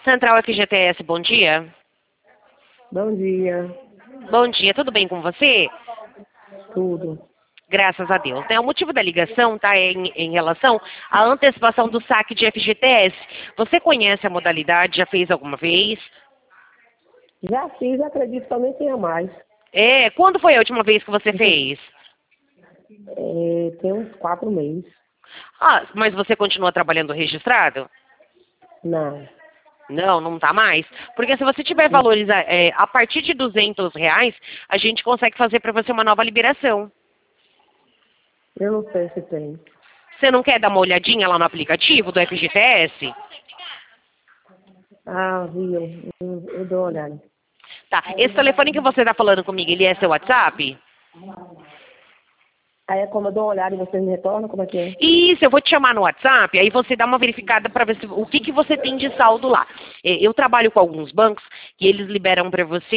Central FGTS, bom dia. Bom dia. Bom dia, tudo bem com você? Tudo. Graças a Deus. O motivo da ligação tá em relação à antecipação do saque de FGTS. Você conhece a modalidade, já fez alguma vez? Já fiz, acredito que eu nem tenha mais. Quando foi a última vez que você fez? Tem uns 4 meses. Ah, mas você continua trabalhando registrado? Não. Não, não tá mais. Porque se você tiver valores a partir de R$ 200, a gente consegue fazer para você uma nova liberação. Eu não sei se tem. Você não quer dar uma olhadinha lá no aplicativo do FGTS? Ah, viu? Eu dou uma olhada. Tá. Esse telefone que você tá falando comigo, ele é seu WhatsApp? Aí é como eu dou uma olhada e vocês me retornam? Como é que é? Isso, eu vou te chamar no WhatsApp, aí você dá uma verificada para ver o que você tem de saldo lá. Eu trabalho com alguns bancos e eles liberam para você